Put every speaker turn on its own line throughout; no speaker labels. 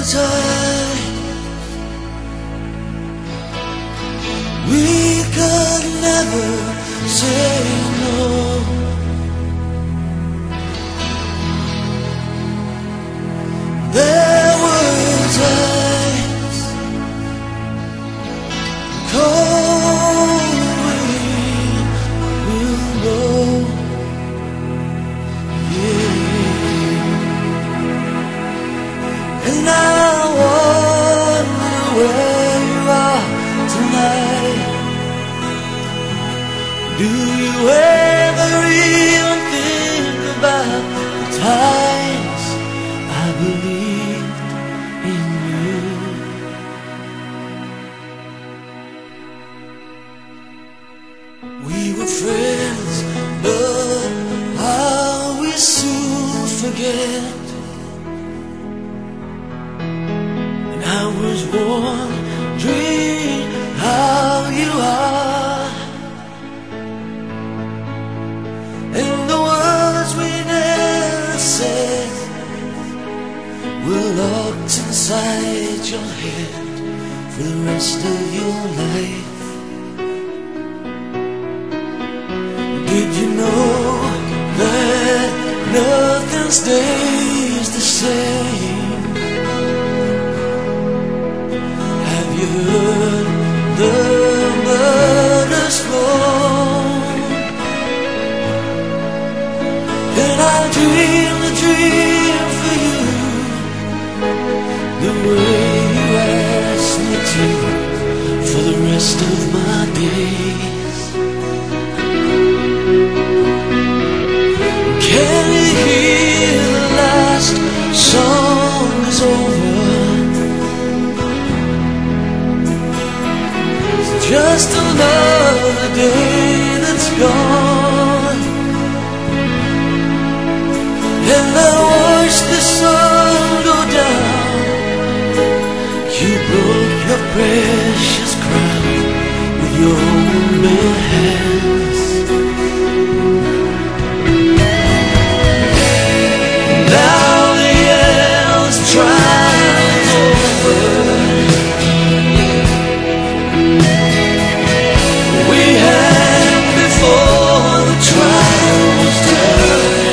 times we could never say no. There were times cold wind will blow, yeah. And I wonder where you are tonight. Do you ever even think about the times I believed in you? We were friends, but how we soon forget. And I was wondering how you are, and the words we never said were locked inside your head for the rest of your life. Did you know that nothing stays the same? Have you heard the birds song? And I dream the dream for you, the way you asked me to, for the rest of my days. Can you hear the last song is over? It's just another day that's gone, and I watch the sun go down. You broke your precious crown with your own bare hands. Now the endless trial's over. We had before the trial was done.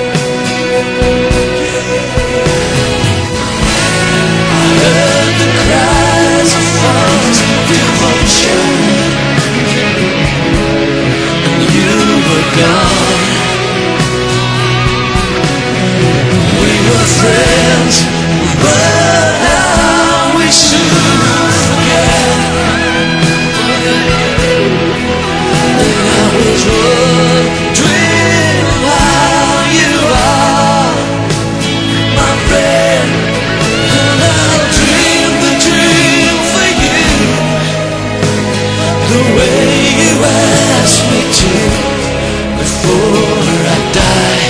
I heard the cries of false devotion, and you were gone. We were friends, but now we soon forget. And I was wondering how you are, my friend. And I'll dream the dream for you, the way you asked me to, before I die.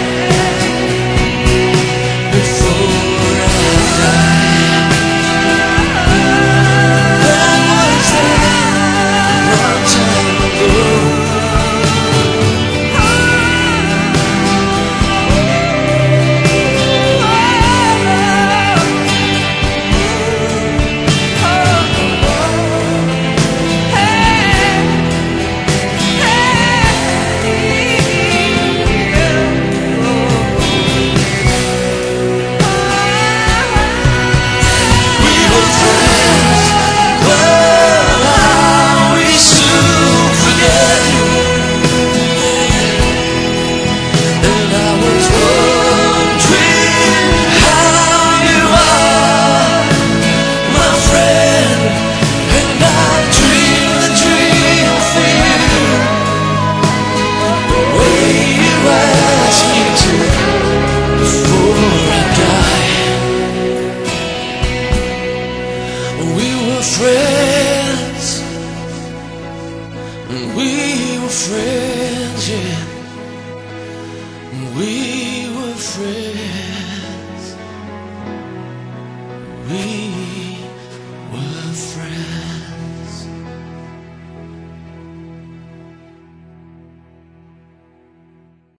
Friends, we were friends, yeah. We were friends. We